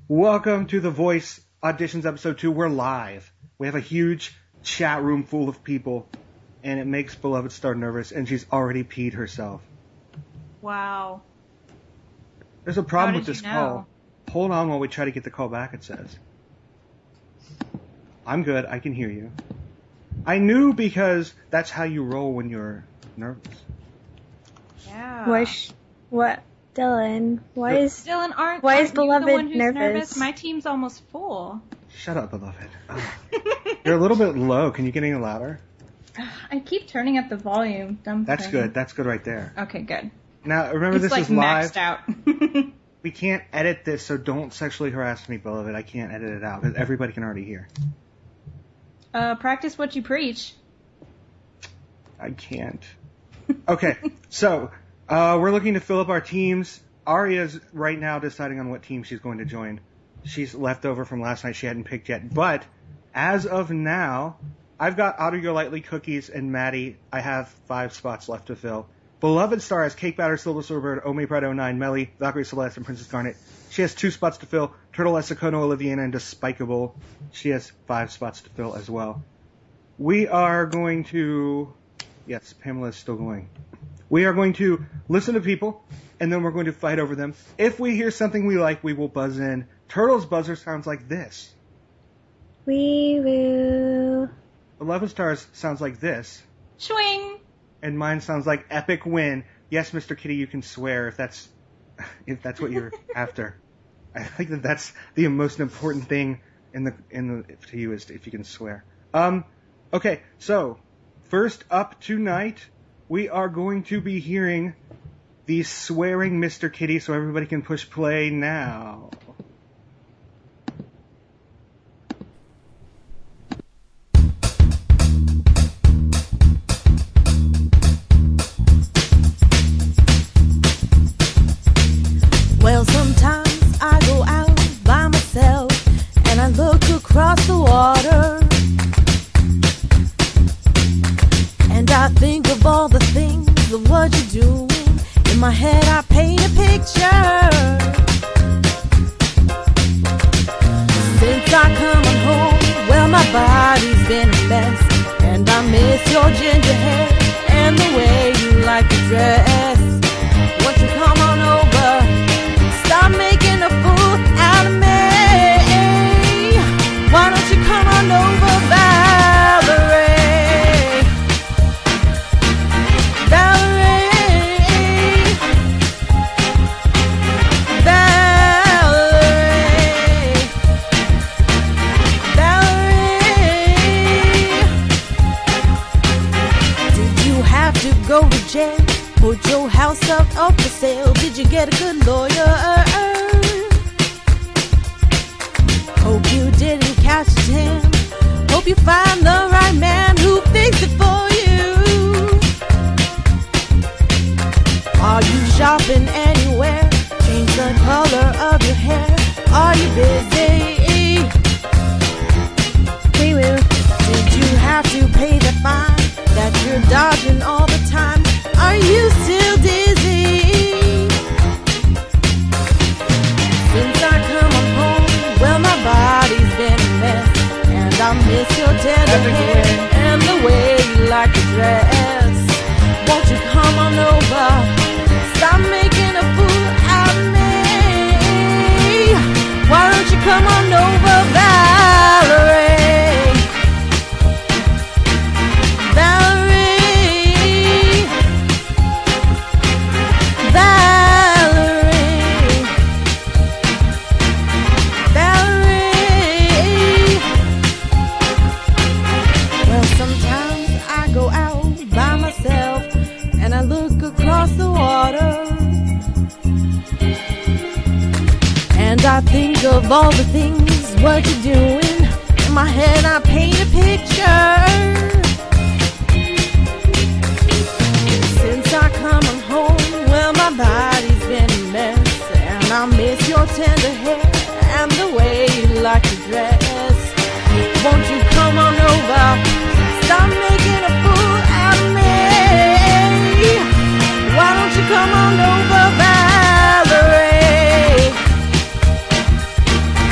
Welcome to The Voice Auditions Episode 2. We're live. We have a huge chat room full of people, and it makes Beloved Star nervous, and she's already peed herself. Wow. There's a problem with this call. Hold on while we try to get the call back, it says. I'm good. I can hear you. I knew because that's how you roll when you're nervous. Yeah. What? Dylan, why is Beloved the one who's nervous? My team's almost full. Shut up, Beloved. Oh. You're a little bit low. Can you get any louder? I keep turning up the volume. That's good. That's good right there. Okay, good. Now, remember, this is live. Maxed out. We can't edit this, so don't sexually harass me, Beloved. I can't edit it out, because everybody can already hear. Practice what you preach. I can't. Okay, so we're looking to fill up our teams. Aria's right now deciding on what team she's going to join. She's left over from last night. She hadn't picked yet. But as of now, I've got Otter Your Lightly, Cookies, and Maddie. I have 5 spots left to fill. Beloved Star has Cake Batter, Silver Silverbird, Ome Pride 09, Melly, Valkyrie Celeste, and Princess Garnet. She has 2 spots to fill. Turtle Essacono, Oliviana, and Despicable. She has 5 spots to fill as well. We are going to... Yes, Pamela is still going. We are going to listen to people, and then we're going to fight over them. If we hear something we like, we will buzz in. Turtle's buzzer sounds like this. Wee woo. 11 Stars sounds like this. Swing! And mine sounds like epic win. Yes, Mr. Kitty, you can swear if that's what you're after. I think that's the most important thing to you is if you can swear. Okay, so first up tonight, we are going to be hearing the swearing Mr. Kitty, so everybody can push play now. Well, sometimes I go out by myself and I look across the water and I think of all the things of what you're doing. In my head I paint a picture. Since I come on home, well, my body's been a mess, and I miss your ginger hair and the way you like to dress. Won't you come on over? Stop making a fool out of me. Why don't you come on over, Valerie? Valerie. Valerie. Valerie. Did you have to go to jail? Put your house up for sale? Did you get a good lawyer? Hope you didn't catch him. Hope you find the right man who fixed it for you. Are you shopping anywhere? Change the color of your hair. Are you busy? Wee woo. Did you have to pay the fine that you're dodging all the time? Are you still dizzy? Since I come on home, well, my body's been a mess, and I miss your tender hair and the way you like to dress. Won't you come on over? Stop making a fool out of me. Why don't you come on over, Valerie? I think of all the things, what you're doing. In my head I paint a picture. Since I come on home, well, my body's been a mess, and I miss your tender hair and the way you like to dress. Won't you come on over? Stop making a fool out of me. Why don't you come on over, Valerie?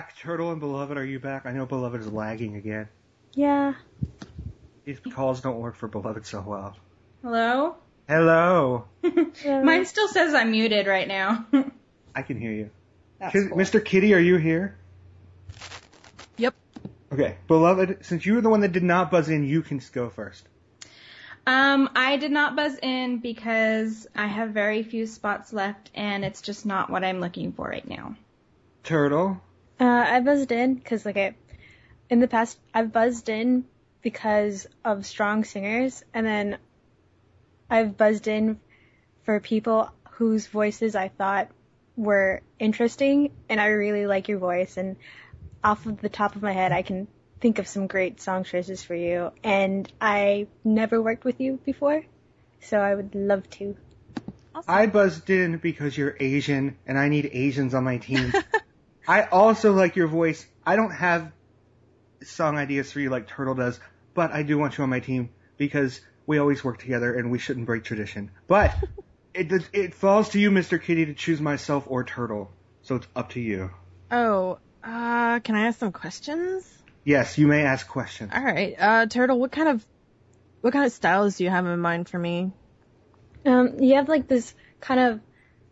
back. Turtle and Beloved, are you back? I know Beloved is lagging again. Yeah. These calls don't work for Beloved so well. Hello? Hello. Mine still says I'm muted right now. I can hear you. That's cool. Mr. Kitty, are you here? Yep. Okay. Beloved, since you were the one that did not buzz in, you can go first. I did not buzz in because I have very few spots left and it's just not what I'm looking for right now. Turtle. I buzzed in because, in the past, I've buzzed in because of strong singers, and then I've buzzed in for people whose voices I thought were interesting, and I really like your voice, and off of the top of my head, I can think of some great song choices for you, and I never worked with you before, so I would love to. Awesome. I buzzed in because you're Asian, and I need Asians on my team. I also like your voice. I don't have song ideas for you like Turtle does, but I do want you on my team because we always work together and we shouldn't break tradition. But it falls to you, Mr. Kitty, to choose myself or Turtle. So it's up to you. Oh, can I ask some questions? Yes, you may ask questions. All right. Turtle, what kind of styles do you have in mind for me? You have this kind of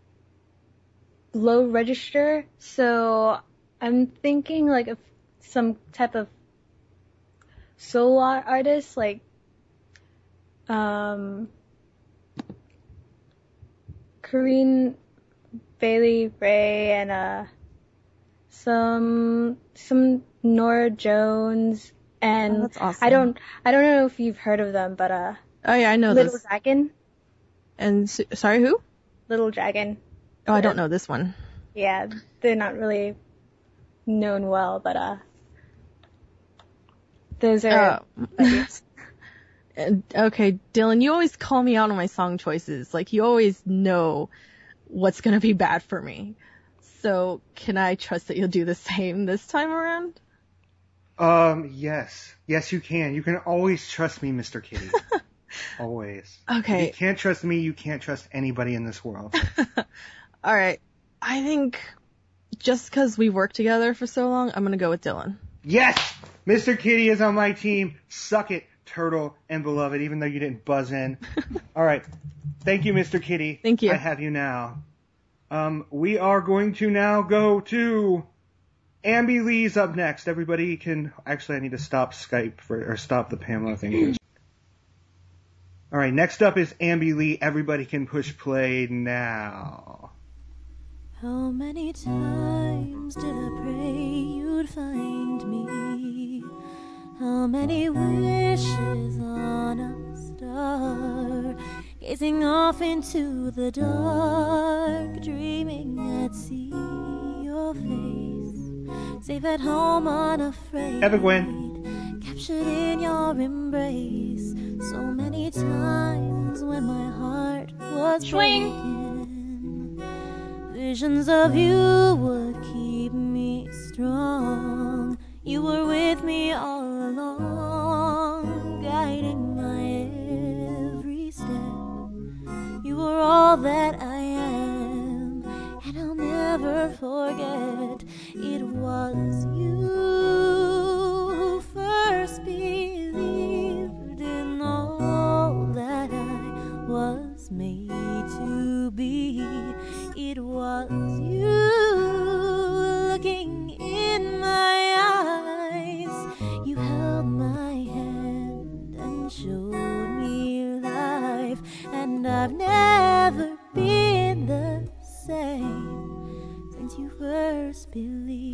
low register, so I'm thinking of some type of solo artist, Corinne Bailey Ray and some Nora Jones and that's awesome. I don't know if you've heard of them, but Oh yeah, I know Little this. Dragon. And sorry, who? Little Dragon. Oh, I don't know this one. Yeah, they're not really known well, but those are ideas. Okay, Dylan, you always call me out on my song choices. You always know what's gonna be bad for me. So, can I trust that you'll do the same this time around? Yes. Yes, you can. You can always trust me, Mr. Kitty. Always. Okay. If you can't trust me, you can't trust anybody in this world. Alright, I think just because we worked together for so long, I'm gonna go with Dylan. Yes! Mr. Kitty is on my team. Suck it, Turtle and Beloved, even though you didn't buzz in. Alright. Thank you, Mr. Kitty. Thank you. I have you now. We are going to now go to Ambi Lee's up next. Everybody can... Actually, I need to stop Skype or stop the Pamela thing. Alright, next up is Ambi Lee. Everybody can push play now. How many times did I pray you'd find me? How many wishes on a star? Gazing off into the dark, dreaming I'd see your face. Safe at home, unafraid. Have a Gwen. Captured in your embrace. So many times when my heart was Swing. breaking, visions of you would keep me strong. You were with me all along, guiding my every step. You were all that I am, and I'll never forget. It was you who first believed in all that I was made to be. It was you looking in my eyes. You held my hand and showed me life, and I've never been the same since you first believed.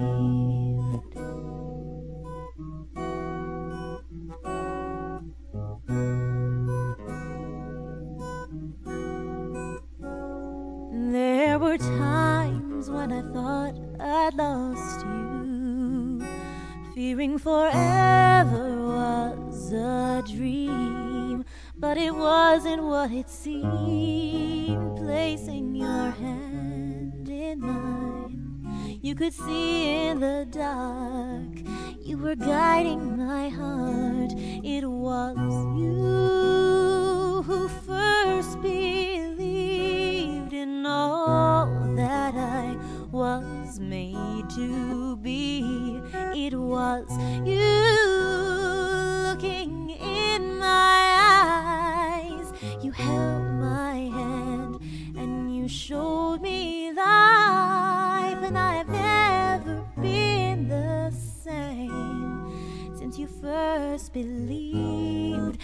There were times when I thought I'd lost you, fearing forever was a dream, but it wasn't what it seemed. Placing your hand in mine, you could see in the dark. You were guiding my heart. It was you who first believed in all that I was made to be. It was you looking in my eyes. You held my hand and you showed me life, and I've never been the same since you first believed.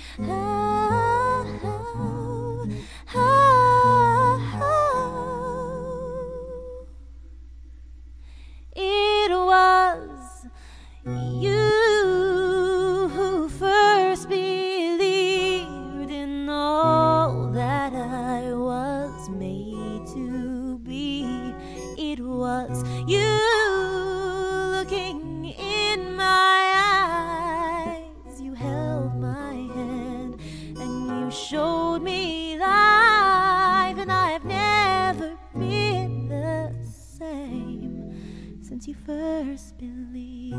It was you who first believed in all that I was made to be. It was you looking in my eyes. You held my hand and you showed me life, and I've never been the same since you first believed.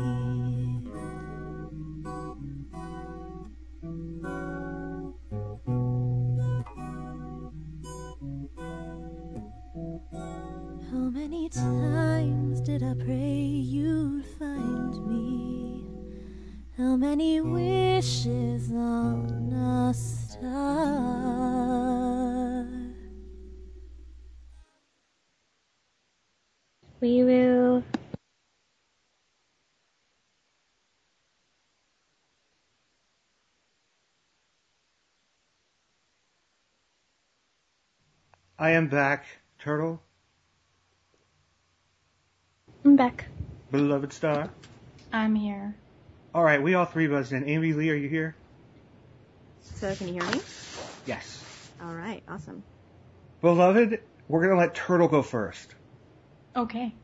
How many times did I pray you'd find me? How many wishes on a star? We will. I am back. Turtle, I'm back. beloved star. I'm here. All right, we all three buzzed in. Amy Lee, are you here? So can you hear me? Yes. All right, awesome. Beloved, we're going to let Turtle go first. Okay.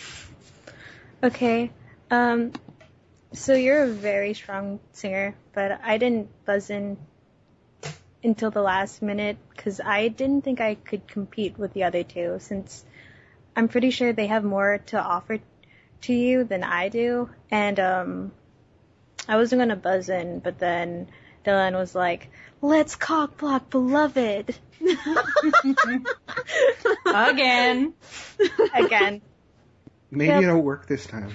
Okay. So you're a very strong singer, but I didn't buzz in until the last minute because I didn't think I could compete with the other two, since I'm pretty sure they have more to offer to you than I do. And I wasn't gonna buzz in, but then Dylan was like, "Let's cock block Beloved." Again. Again. Maybe Yep. it'll work this time.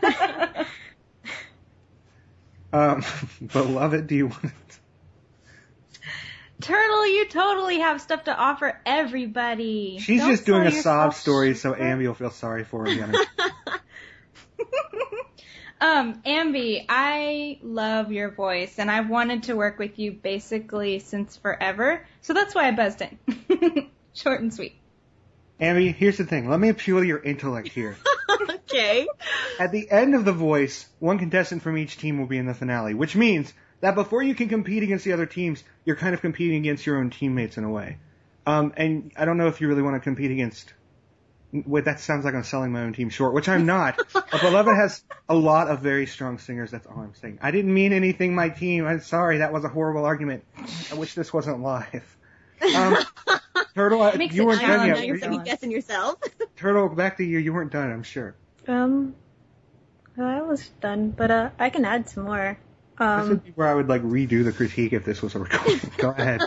Beloved, do you want to... Turtle, you totally have stuff to offer everybody. She's Don't just doing a sell sob yourself story so short. Ambi will feel sorry for her again. Ambi, I love your voice, and I've wanted to work with you basically since forever, so that's why I buzzed in. Short and sweet. Ambi, here's the thing. Let me appeal to your intellect here. Okay. At the end of The Voice, one contestant from each team will be in the finale, which means that before you can compete against the other teams, you're kind of competing against your own teammates in a way. And I don't know if you really want to compete against... Wait, that sounds like I'm selling my own team short, which I'm not. But Beloved has a lot of very strong singers, that's all I'm saying. I didn't mean anything, my team. I'm sorry, that was a horrible argument. I wish this wasn't live. Turtle, Makes you it weren't done challenging. Now yet. you're Were second you? guessing yourself. Turtle, back to you. You weren't done, I'm sure. I was done, but I can add some more. This would be where I would like redo the critique if this was a recording. Go ahead.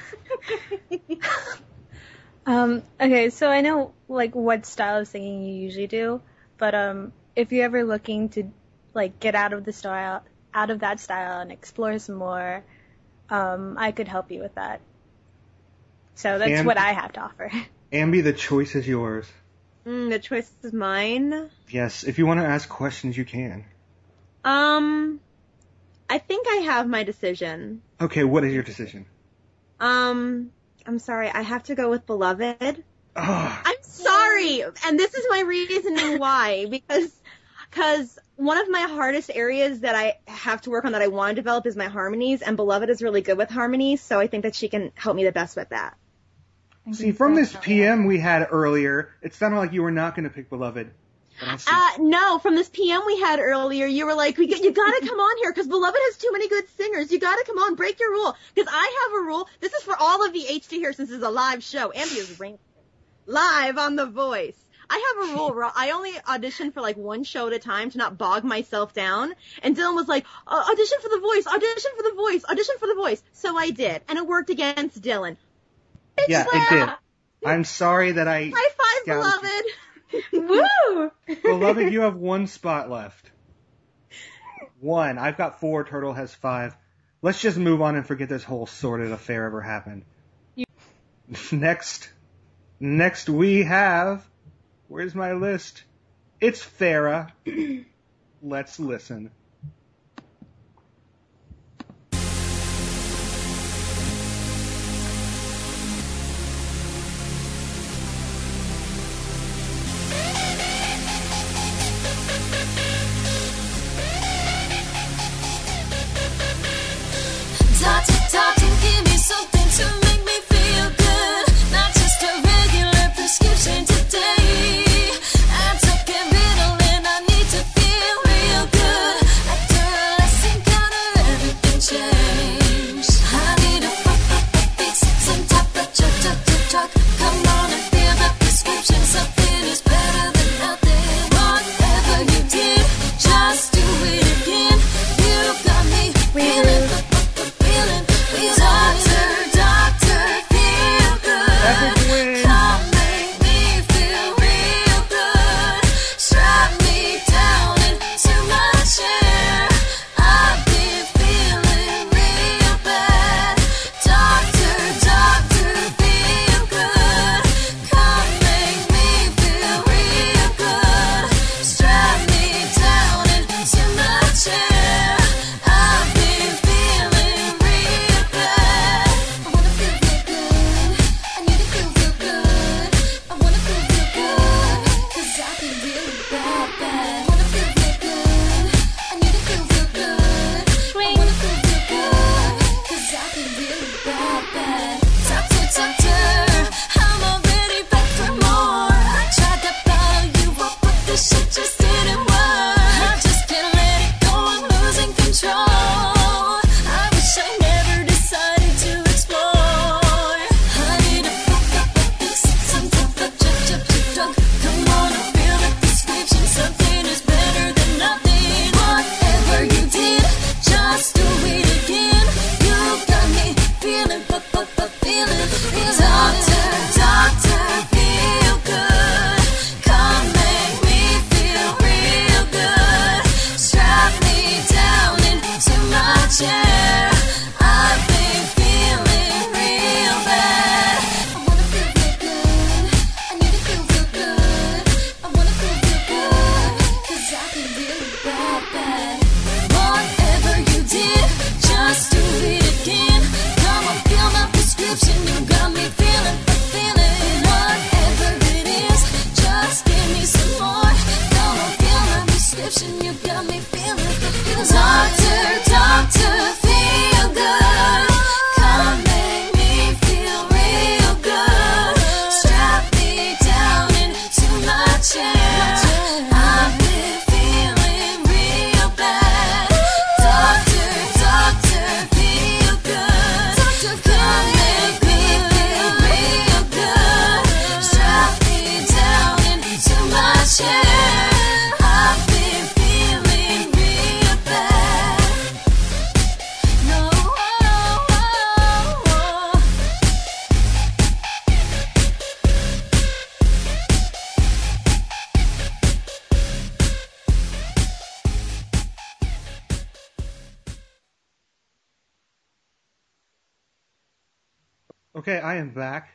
Okay, so I know like what style of singing you usually do, but if you're ever looking to like get out of that style and explore some more, I could help you with that. So that's what I have to offer. Ambi, the choice is yours. The choice is mine. Yes, if you want to ask questions, you can. I think I have my decision. Okay, what is your decision? I'm sorry, I have to go with Beloved. Ugh. I'm sorry, and this is my reasoning why, because one of my hardest areas that I have to work on that I want to develop is my harmonies, and Beloved is really good with harmonies, so I think that she can help me the best with that. See, from this PM we had earlier, it sounded like you were not going to pick Beloved. But I see. No, from this PM we had earlier, you were like, you gotta come on here, because Beloved has too many good singers. You gotta come on, break your rule. Because I have a rule. This is for all of the HT here, since this is a live show. Ambi is ranked live on The Voice. I have a rule where I only audition for like one show at a time to not bog myself down. And Dylan was like, audition for The Voice, audition for The Voice, audition for The Voice. So I did, and it worked against Dylan. Bitch Yeah, slap! it did. I'm sorry that I... High five, gouged you. Beloved! Woo! Beloved, you have one spot left. One. I've got 4. Turtle has 5. Let's just move on and forget this whole sordid affair ever happened. Next we have, where's my list? It's Farrah. Let's listen. Talk and give me something to make me feel good. Not just a regular prescription today. I'm talking Ritalin, I need to feel real good. After a last encounter, everything changed. I need a fix, some type of drug. Come on and feel the prescription. Something is better than nothing. Whatever you did, just do it again. You got me feeling. Doctor, feel good. Come make me feel real good. Strap me down into my chair. I've been feeling real bad. Doctor, feel good. Come make me feel real good. Strap me down into my chair. I've been feeling real bad. I wanna feel real good. I need to feel real good. I wanna feel real good. 'Cause I've been really bad. I wanna feel real good. I need to feel real good. I wanna feel real good. 'Cause I've been really bad. Doctor, I'm already back for more. I tried to follow you up, but this shit just didn't work. I just can't let it go, I'm losing control. I wish I never decided to explore. I need a fix, some type of drug. Come on and feel the prescription. Something is better than nothing. Whatever you did, just do it again. You got me feeling, feeling. Doctor, feel good. Come make me feel real good. Strap me down into my chair. I've been feeling real bad. I wanna feel real good. I need to feel real good. I wanna feel real good. 'Cause I've been really bad. Whatever you did, just do it again. Come on, feel my prescription. You got me feeling. Whatever it is, just give me some more. Come on, feel my prescription. You got me feeling. Doctor, feel good. Come make me feel real good. Strap me down into my chair. I've been feeling real bad. Doctor, feel good. Come make me feel real good. Strap me down into my chair. I've been feeling real bad. No. Okay, I am back.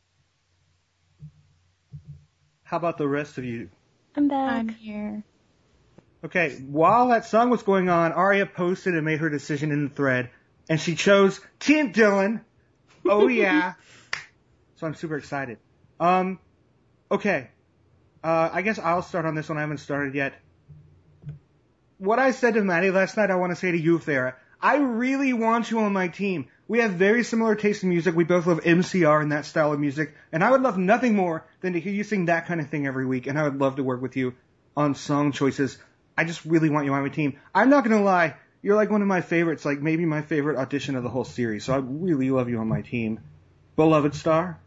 How about the rest of you? I'm back. I'm here. Okay, while that song was going on, Aria posted and made her decision in the thread, and she chose Team Dylan. Oh yeah. So I'm super excited. Okay. I guess I'll start on this one. I haven't started yet. What I said to Maddie last night, I want to say to you, Farrah. I really want you on my team. We have very similar taste in music. We both love MCR and that style of music. And I would love nothing more than to hear you sing that kind of thing every week. And I would love to work with you on song choices. I just really want you on my team. I'm not going to lie. You're like one of my favorites, like maybe my favorite audition of the whole series. So I really love you on my team. Beloved star?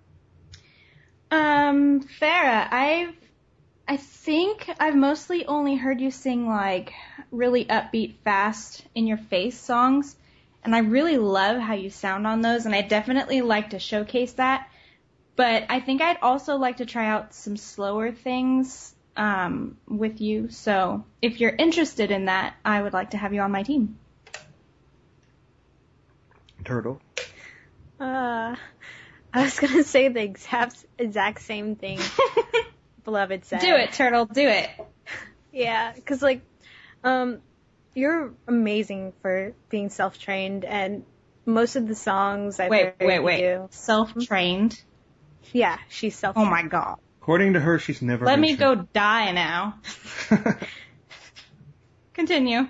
Farrah, I think I've mostly only heard you sing like really upbeat, fast, in your face songs. And I really love how you sound on those, and I definitely like to showcase that. But I think I'd also like to try out some slower things with you. So if you're interested in that, I would like to have you on my team. Turtle. I was gonna say the exact same thing Beloved said. Do it, Turtle, do it. Yeah, because like, you're amazing for being self-trained, and most of the songs I've heard you do. Self-trained? Yeah, she's Oh self-trained. my god. According to her, she's never Let been me go die now. Continue.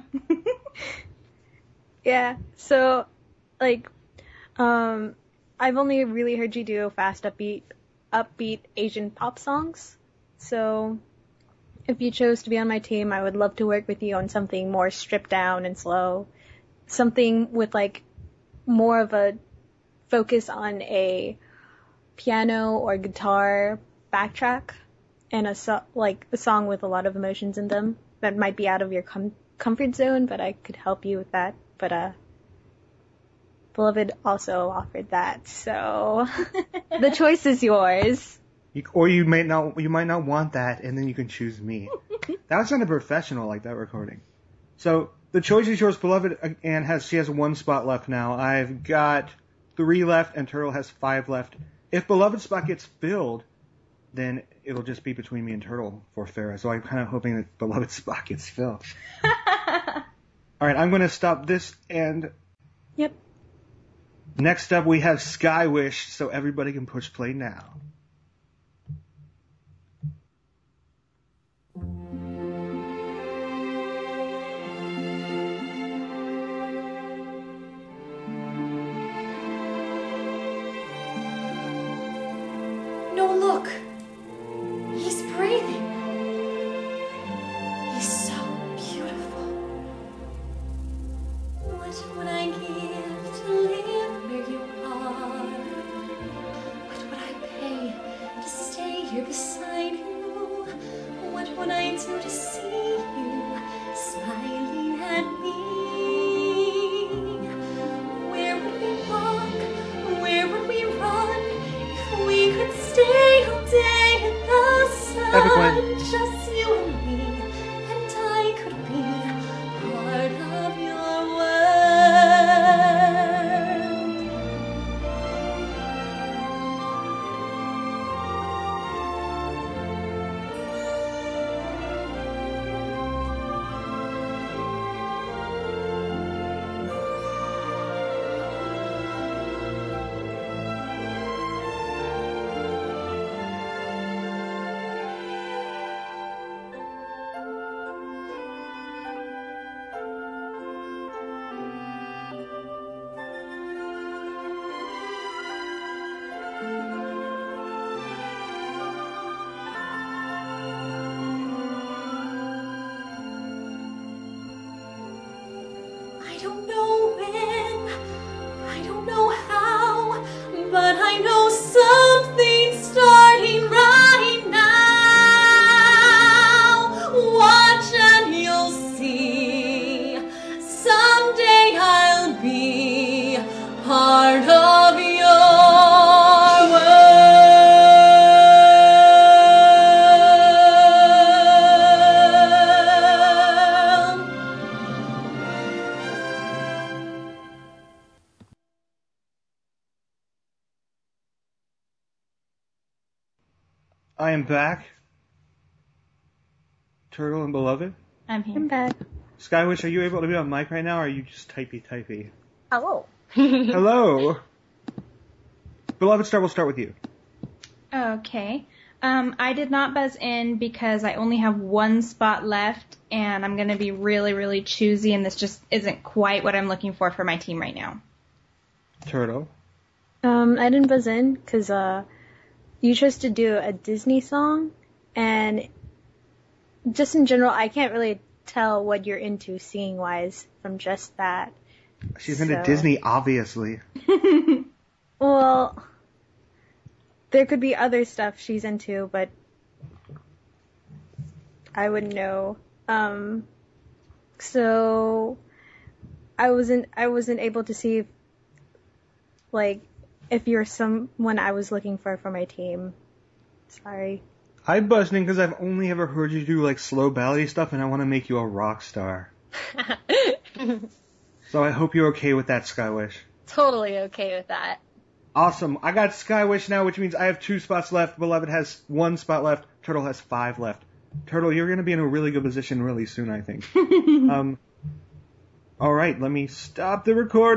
Yeah, so, like, I've only really heard you do fast, upbeat Asian pop songs. So, if you chose to be on my team, I would love to work with you on something more stripped down and slow. Something with, like, more of a focus on a piano or guitar backtrack and a song with a lot of emotions in them that might be out of your comfort zone, but I could help you with that. But, Beloved also offered that, so the choice is yours. You might not want that, and then you can choose me. That sounded professional, like that recording. So the choice is yours, Beloved, and she has 1 spot left now. I've got 3 left, and Turtle has 5 left. If Beloved's spot gets filled, then it'll just be between me and Turtle for Farrah. So I'm kind of hoping that Beloved's spot gets filled. All right, I'm going to stop this, and Yep. next up we have Sky Wish, so everybody can push play now. No, look. He's breathing. He's so beautiful. What would I give to live where you are? What would I pay to stay here beside you? What would I do to see you smiling at me? Where would we walk? Where would we run? If we could stay all day in the sun, Epic win. just you and me, and I could be part of your world. I don't know when, I don't know how, but I know something's starting right now. Watch and you'll see. Someday I'll be part of your world. I am back. Turtle and Beloved. I'm here. I'm back. Skywish, are you able to be on mic right now, or are you just typey? Hello. Hello. Beloved Star, we'll start with you. Okay. I did not buzz in because I only have 1 spot left, and I'm going to be really, really choosy, and this just isn't quite what I'm looking for my team right now. Turtle. I didn't buzz in because you chose to do a Disney song, and just in general, I can't really tell what you're into singing wise from just that. She's into So- Disney, obviously. Well, there could be other stuff she's into, but I wouldn't know. So I wasn't able to see, like, if you're someone I was looking for my team. Sorry. I buzzed in because I've only ever heard you do like slow ballady stuff, and I want to make you a rock star. So I hope you're okay with that, Skywish. Totally okay with that. Awesome. I got Skywish now, which means I have 2 spots left. Beloved has 1 spot left. Turtle has 5 left. Turtle, you're going to be in a really good position really soon, I think. All right, let me stop the recording.